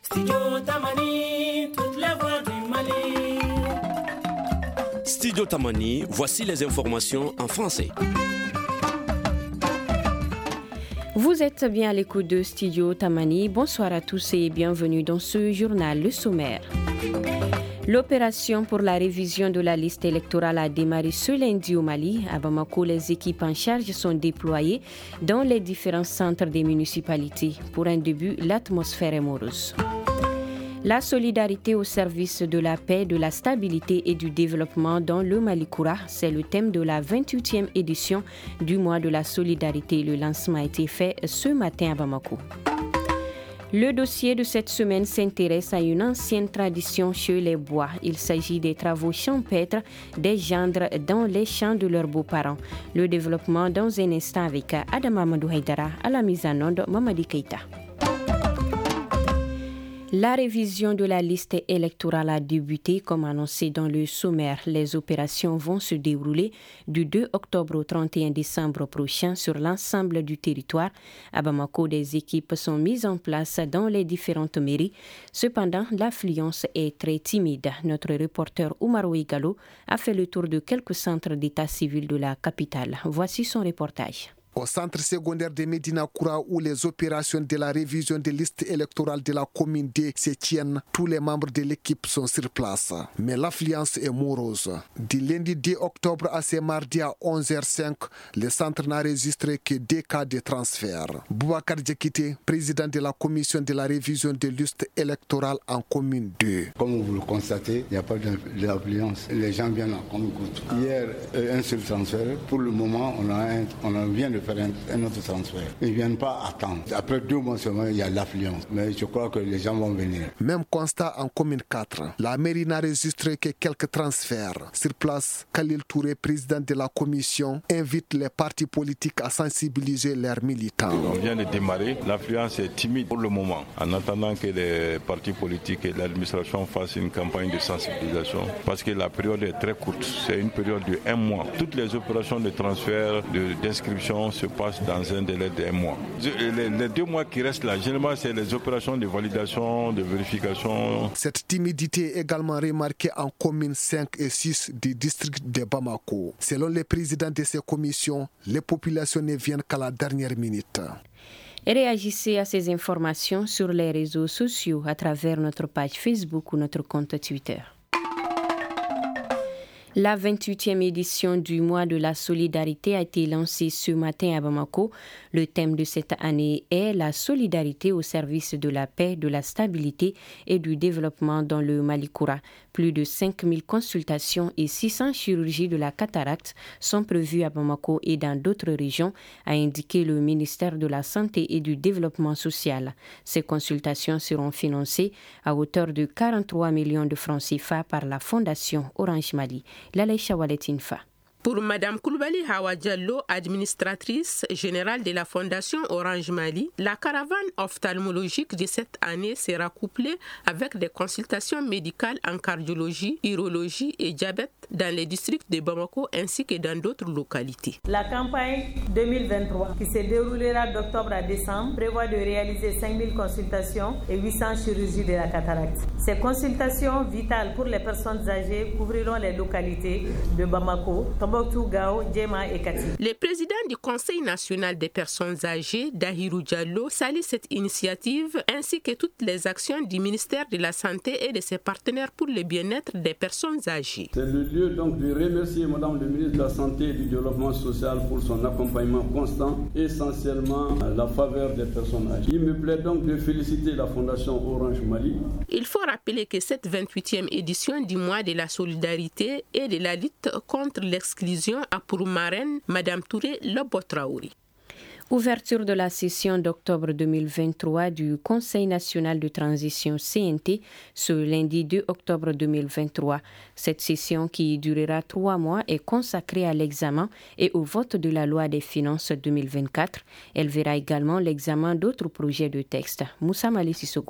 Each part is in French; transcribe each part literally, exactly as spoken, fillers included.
Studio Tamani, toute la voix du Mali. Studio Tamani, voici les informations en français. Vous êtes bien à l'écoute de Studio Tamani. Bonsoir à tous et bienvenue dans ce journal, le sommaire. L'opération pour la révision de la liste électorale a démarré ce lundi au Mali. À Bamako, les équipes en charge sont déployées dans les différents centres des municipalités. Pour un début, l'atmosphère est morose. La solidarité au service de la paix, de la stabilité et du développement dans le Malikoura, c'est le thème de la vingt-huitième édition du mois de la solidarité. Le lancement a été fait ce matin à Bamako. Le dossier de cette semaine s'intéresse à une ancienne tradition chez les Bois. Il s'agit des travaux champêtres des gendres dans les champs de leurs beaux-parents. Le développement dans un instant avec Adam Amadou Haïdara à la mise en onde Mamadi Keita. La révision de la liste électorale a débuté comme annoncé dans le sommaire. Les opérations vont se dérouler du deux octobre au trente et un décembre prochain sur l'ensemble du territoire. À Bamako, des équipes sont mises en place dans les différentes mairies. Cependant, l'affluence est très timide. Notre reporter Oumarou Igalo a fait le tour de quelques centres d'état civil de la capitale. Voici son reportage. Au centre secondaire de Médina Koura, où les opérations de la révision des listes électorales de la commune D se tiennent, tous les membres de l'équipe sont sur place. Mais l'affluence est morose. Du lundi deux octobre à ce mardi à onze heures cinq, le centre n'a enregistré que deux cas de transfert. Boubacar Djekite, président de la commission de la révision des listes électorales en commune deux. Comme vous le constatez, il n'y a pas d'affluence. Les gens viennent en compte. Hier, un seul transfert. Pour le moment, on, a un, on a vient de faire un, un autre transfert. Ils ne viennent pas attendre. Après deux mois seulement, il y a l'affluence. Mais je crois que les gens vont venir. Même constat en commune quatre. La mairie n'a enregistré que quelques transferts. Sur place, Khalil Touré, président de la commission, invite les partis politiques à sensibiliser leurs militants. On vient de démarrer. L'affluence est timide pour le moment. En attendant que les partis politiques et l'administration fassent une campagne de sensibilisation. Parce que la période est très courte. C'est une période de un mois. Toutes les opérations de transfert, de, d'inscription se passe dans un délai d'un mois. Les, les deux mois qui restent là, généralement, c'est les opérations de validation, de vérification. Cette timidité est également remarquée en communes cinq et six du district de Bamako. Selon les présidents de ces commissions, les populations ne viennent qu'à la dernière minute. Et réagissez à ces informations sur les réseaux sociaux à travers notre page Facebook ou notre compte Twitter. La vingt-huitième édition du mois de la solidarité a été lancée ce matin à Bamako. Le thème de cette année est la solidarité au service de la paix, de la stabilité et du développement dans le Malikoura. Plus de cinq mille consultations et six cents chirurgies de la cataracte sont prévues à Bamako et dans d'autres régions, a indiqué le ministère de la Santé et du Développement social. Ces consultations seront financées à hauteur de quarante-trois millions de francs C F A par la Fondation Orange Mali. Lalaïcha Waletinfa. Pour Mme Koulibaly Hawa Diallo, administratrice générale de la Fondation Orange Mali, la caravane ophtalmologique de cette année sera couplée avec des consultations médicales en cardiologie, urologie et diabète dans les districts de Bamako ainsi que dans d'autres localités. La campagne deux mille vingt-trois, qui se déroulera d'octobre à décembre, prévoit de réaliser cinq mille consultations et huit cents chirurgies de la cataracte. Ces consultations vitales pour les personnes âgées couvriront les localités de Bamako, le président du Conseil national des personnes âgées, Dahirou Diallo, salue cette initiative ainsi que toutes les actions du ministère de la Santé et de ses partenaires pour le bien-être des personnes âgées. C'est le lieu donc de remercier Madame le ministre de la Santé et du Développement social pour son accompagnement constant, essentiellement à la faveur des personnes âgées. Il me plaît donc de féliciter la Fondation Orange Mali. Il faut rappeler que cette vingt-huitième édition du mois de la solidarité et de la lutte contre l'exclusion a pour marraine Mme Touré Lobotraouri. Ouverture de la session d'octobre deux mille vingt-trois du Conseil national de transition C N T ce lundi deux octobre deux mille vingt-trois. Cette session qui durera trois mois est consacrée à l'examen et au vote de la loi des finances deux mille vingt-quatre. Elle verra également l'examen d'autres projets de texte. Moussa Mali Sissoko.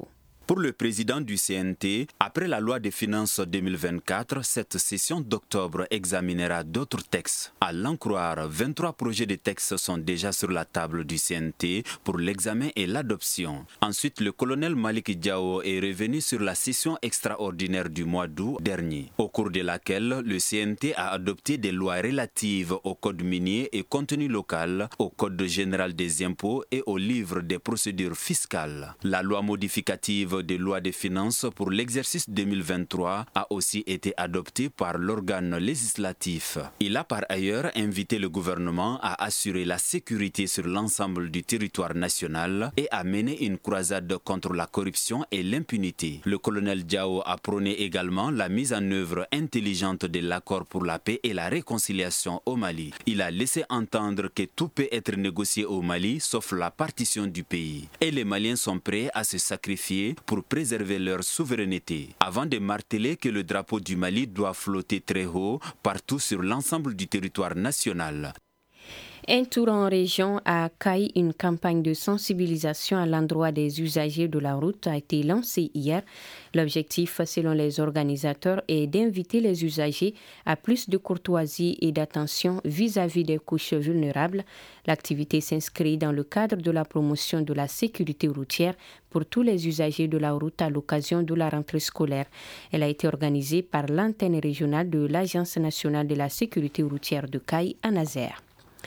Pour le président du C N T, après la loi des finances deux mille vingt-quatre, cette session d'octobre examinera d'autres textes. À l'en croire, vingt-trois projets de textes sont déjà sur la table du C N T pour l'examen et l'adoption. Ensuite, le colonel Malik Diao est revenu sur la session extraordinaire du mois d'août dernier, au cours de laquelle le C N T a adopté des lois relatives au code minier et contenu local, au code général des impôts et au livre des procédures fiscales. La loi modificative des lois des finances pour l'exercice deux mille vingt-trois a aussi été adoptée par l'organe législatif. Il a par ailleurs invité le gouvernement à assurer la sécurité sur l'ensemble du territoire national et à mener une croisade contre la corruption et l'impunité. Le colonel Diao a prôné également la mise en œuvre intelligente de l'accord pour la paix et la réconciliation au Mali. Il a laissé entendre que tout peut être négocié au Mali sauf la partition du pays. Et les Maliens sont prêts à se sacrifier pour préserver leur souveraineté, avant de marteler que le drapeau du Mali doit flotter très haut partout sur l'ensemble du territoire national. Un tour en région à Caille, une campagne de sensibilisation à l'endroit des usagers de la route a été lancée hier. L'objectif, selon les organisateurs, est d'inviter les usagers à plus de courtoisie et d'attention vis-à-vis des couches vulnérables. L'activité s'inscrit dans le cadre de la promotion de la sécurité routière pour tous les usagers de la route à l'occasion de la rentrée scolaire. Elle a été organisée par l'antenne régionale de l'Agence nationale de la sécurité routière de Caille à Nazaire.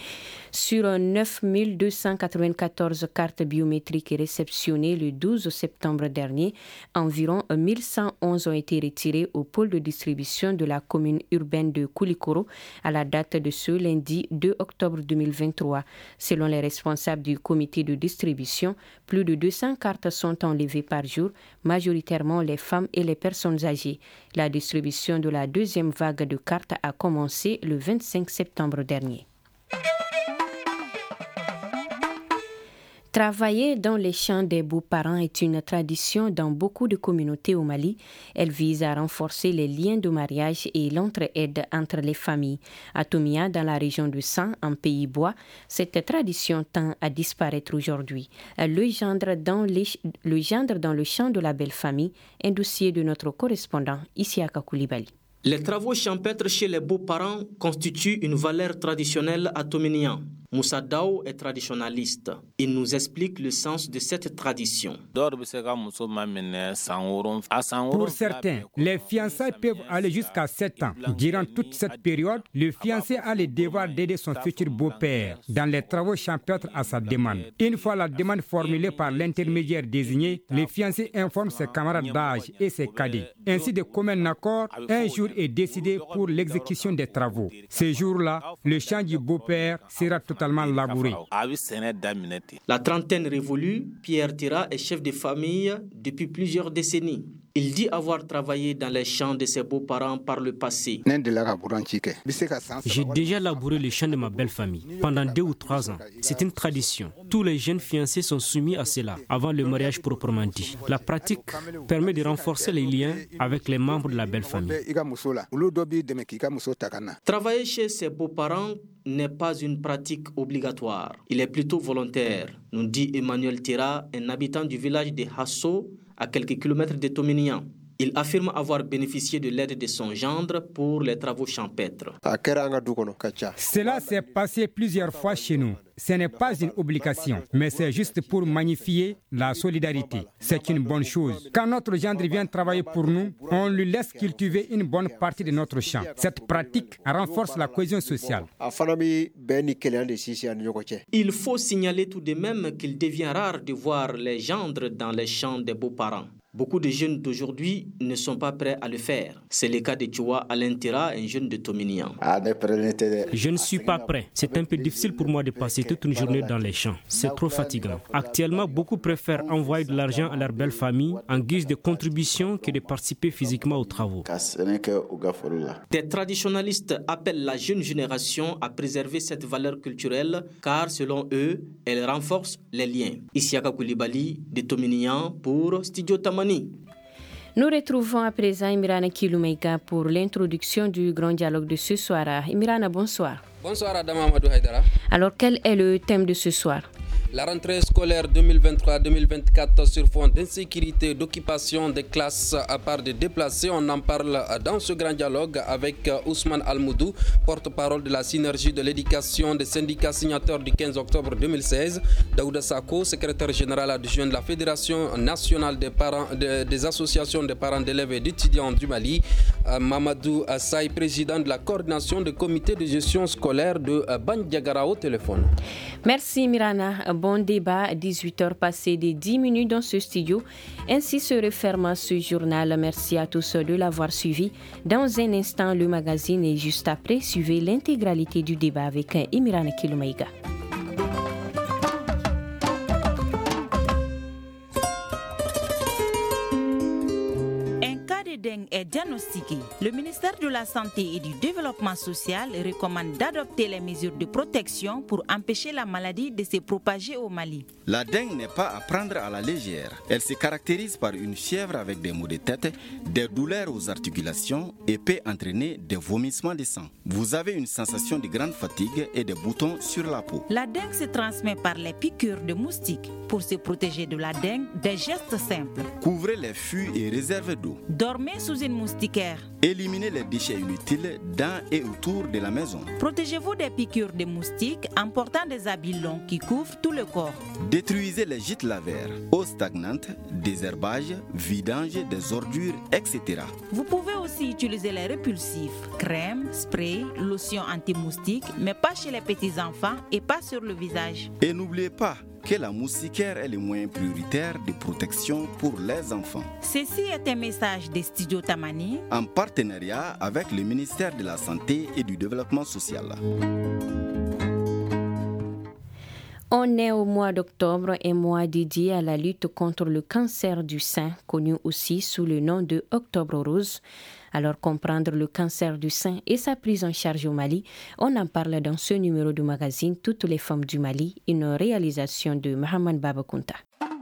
Sur neuf mille deux cent quatre-vingt-quatorze cartes biométriques réceptionnées le douze septembre dernier, environ mille cent onze ont été retirées au pôle de distribution de la commune urbaine de Koulikoro à la date de ce lundi deux octobre deux mille vingt-trois. Selon les responsables du comité de distribution, plus de deux cents cartes sont enlevées par jour, majoritairement les femmes et les personnes âgées. La distribution de la deuxième vague de cartes a commencé le vingt-cinq septembre dernier. Travailler dans les champs des beaux-parents est une tradition dans beaucoup de communautés au Mali. Elle vise à renforcer les liens de mariage et l'entraide entre les familles. À Tomia, dans la région de San, en Pays Bois, cette tradition tend à disparaître aujourd'hui. Le gendre dans, les, le gendre dans le champ de la belle famille, un dossier de notre correspondant Isiaka Koulibaly. Les travaux champêtres chez les beaux-parents constituent une valeur traditionnelle à Tominian. Moussa Dao est traditionnaliste. Il nous explique le sens de cette tradition. Pour certains, les fiançailles peuvent aller jusqu'à sept ans. Durant toute cette période, le fiancé a le devoir d'aider son futur beau-père dans les travaux champêtres à sa demande. Une fois la demande formulée par l'intermédiaire désigné, le fiancé informe ses camarades d'âge et ses cadets. Ainsi, de commun accord, un jour est décidé pour l'exécution des travaux. Ce jour-là, le champ du beau-père sera totalement labouré. La trentaine révolue, Pierre Tira est chef de famille depuis plusieurs décennies. Il dit avoir travaillé dans les champs de ses beaux-parents par le passé. J'ai déjà labouré le champ de ma belle famille pendant deux ou trois ans. C'est une tradition. Tous les jeunes fiancés sont soumis à cela avant le mariage proprement dit. La pratique permet de renforcer les liens avec les membres de la belle famille. Travailler chez ses beaux-parents n'est pas une pratique obligatoire. Il est plutôt volontaire, nous dit Emmanuel Tira, un habitant du village de Hasso, à quelques kilomètres de Tominian. Il affirme avoir bénéficié de l'aide de son gendre pour les travaux champêtres. Cela s'est passé plusieurs fois chez nous. Ce n'est pas une obligation, mais c'est juste pour magnifier la solidarité. C'est une bonne chose. Quand notre gendre vient travailler pour nous, on lui laisse cultiver une bonne partie de notre champ. Cette pratique renforce la cohésion sociale. Il faut signaler tout de même qu'il devient rare de voir les gendres dans les champs des beaux-parents. Beaucoup de jeunes d'aujourd'hui ne sont pas prêts à le faire. C'est le cas de Tchoua Alain Tira, un jeune de Tominian. Je ne suis pas prêt. C'est un peu difficile pour moi de passer toute une journée dans les champs. C'est trop fatigant. Actuellement, beaucoup préfèrent envoyer de l'argent à leur belle famille en guise de contribution que de participer physiquement aux travaux. Des traditionalistes appellent la jeune génération à préserver cette valeur culturelle car, selon eux, elle renforce les liens. Isiaka Koulibaly de Tominian pour Studio Tamani. Nous retrouvons à présent Imirana Kiloumeiga pour l'introduction du grand dialogue de ce soir. Imirana, bonsoir. Bonsoir Adam Amadou Haïdara. Alors, quel est le thème de ce soir? La rentrée scolaire deux mille vingt-trois deux mille vingt-quatre sur fond d'insécurité, d'occupation des classes à part des déplacés. On en parle dans ce grand dialogue avec Ousmane Almoudou, porte-parole de la synergie de l'éducation des syndicats signataires du quinze octobre deux mille seize. Daouda Sako, secrétaire général adjoint de la Fédération nationale des, parents, de, des associations des parents d'élèves et d'étudiants du Mali. Mamadou Assaï, président de la coordination du comité de gestion scolaire de Bandiagara au téléphone. Merci Mirana. Bon débat à dix-huit heures passées des dix minutes dans ce studio. Ainsi se referme ce journal. Merci à tous de l'avoir suivi. Dans un instant, le magazine et juste après, suivez l'intégralité du débat avec Imirana Kilumaïga. Dengue est diagnostiqué. Le ministère de la Santé et du Développement social recommande d'adopter les mesures de protection pour empêcher la maladie de se propager au Mali. La dengue n'est pas à prendre à la légère. Elle se caractérise par une fièvre avec des maux de tête, des douleurs aux articulations et peut entraîner des vomissements de sang. Vous avez une sensation de grande fatigue et des boutons sur la peau. La dengue se transmet par les piqûres de moustiques. Pour se protéger de la dengue, des gestes simples. Couvrez les fûts et réserves d'eau. Dormez sous une moustiquaire. Éliminez les déchets inutiles dans et autour de la maison. Protégez-vous des piqûres de moustiques en portant des habits longs qui couvrent tout le corps. Détruisez les gîtes lavaires, eau stagnante, désherbage, vidange des ordures, et cetera. Vous pouvez aussi utiliser les répulsifs, crème, spray, lotion anti-moustique, mais pas chez les petits-enfants et pas sur le visage. Et n'oubliez pas que la moustiquaire est le moyen prioritaire de protection pour les enfants. Ceci est un message des studios Tamani en partenariat avec le ministère de la Santé et du Développement social. On est au mois d'octobre, un mois dédié à la lutte contre le cancer du sein, connu aussi sous le nom de Octobre Rose. Alors, comprendre le cancer du sein et sa prise en charge au Mali, on en parle dans ce numéro du magazine Toutes les femmes du Mali, une réalisation de Mohamed Babakounta.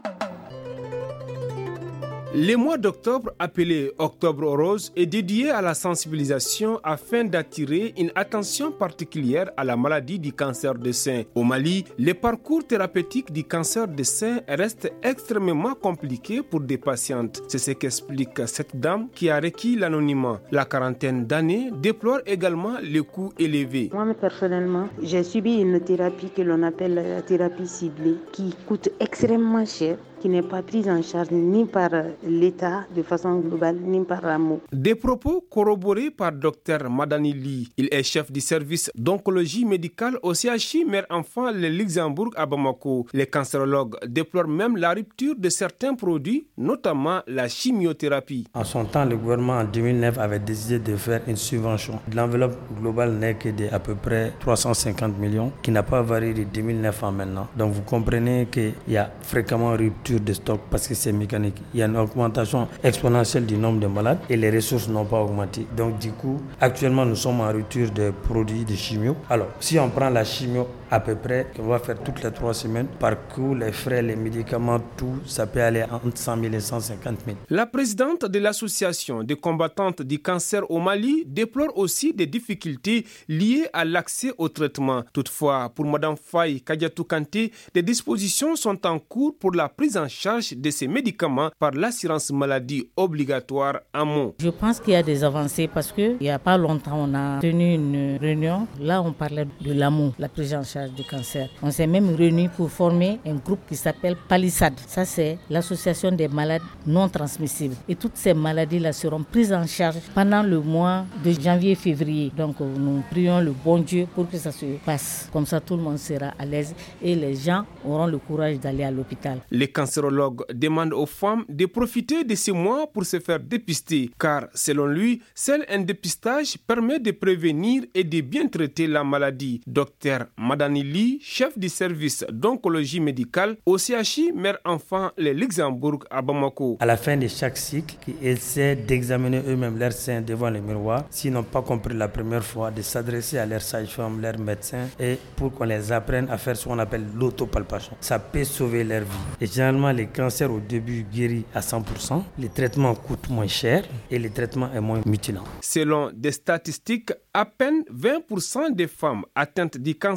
Le mois d'octobre, appelé Octobre Rose, est dédié à la sensibilisation afin d'attirer une attention particulière à la maladie du cancer du sein. Au Mali, le parcours thérapeutique du cancer du sein reste extrêmement compliqué pour des patientes. C'est ce qu'explique cette dame qui a requis l'anonymat. La quarantaine d'années déplore également le coût élevé. Moi, personnellement, j'ai subi une thérapie que l'on appelle la thérapie ciblée qui coûte extrêmement cher, qui n'est pas prise en charge ni par l'État de façon globale, ni par l'A M O. Des propos corroborés par Dr Madani Ly. Il est chef du service d'oncologie médicale au C H I Mère-Enfant le Luxembourg à Bamako. Les cancérologues déplorent même la rupture de certains produits, notamment la chimiothérapie. En son temps, le gouvernement en deux mille neuf avait décidé de faire une subvention. L'enveloppe globale n'est que de à peu près trois cent cinquante millions, qui n'a pas varié de deux mille neuf à maintenant. Donc vous comprenez qu'il y a fréquemment rupture de stock parce que c'est mécanique. Il y a une augmentation exponentielle du nombre de malades et les ressources n'ont pas augmenté. Donc du coup, actuellement nous sommes en rupture de produits de chimio. Alors, si on prend la chimio à peu près, qu'on va faire toutes les trois semaines, par coup, les frais, les médicaments, tout, ça peut aller entre cent mille et cent cinquante mille. La présidente de l'association des combattantes du cancer au Mali déplore aussi des difficultés liées à l'accès au traitement. Toutefois, pour Mme Faye Kadiatou Kanté, des dispositions sont en cours pour la prise en charge de ces médicaments par l'assurance maladie obligatoire A M O. Je pense qu'il y a des avancées parce qu'il n'y a pas longtemps, on a tenu une réunion. Là, on parlait de l'A M O, la prise en charge du cancer. On s'est même réunis pour former un groupe qui s'appelle Palissade. Ça, c'est l'association des malades non transmissibles. Et toutes ces maladies-là seront prises en charge pendant le mois de janvier-février. Donc, nous prions le bon Dieu pour que ça se passe. Comme ça, tout le monde sera à l'aise et les gens auront le courage d'aller à l'hôpital. Les cancérologues demandent aux femmes de profiter de ces mois pour se faire dépister, car selon lui, seul un dépistage permet de prévenir et de bien traiter la maladie. Docteur Madani Ly, chef du service d'oncologie médicale au C H I Mère-Enfant le Luxembourg à Bamako. À la fin de chaque cycle, ils essaient d'examiner eux-mêmes leur sein devant le miroir, s'ils n'ont pas compris la première fois, de s'adresser à leur sage-femme, leur médecin, et pour qu'on les apprenne à faire ce qu'on appelle l'autopalpation. Ça peut sauver leur vie. Et généralement, les cancers au début guérit à cent pour cent, les traitements coûtent moins cher et le traitement est moins mutilant. Selon des statistiques, à peine vingt pour cent des femmes atteintes du cancer du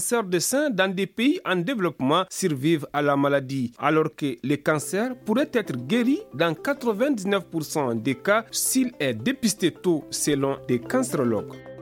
sein dans des pays en développement survivent à la maladie, alors que le cancer pourrait être guéri dans quatre-vingt-dix-neuf pour cent des cas s'il est dépisté tôt selon des cancérologues.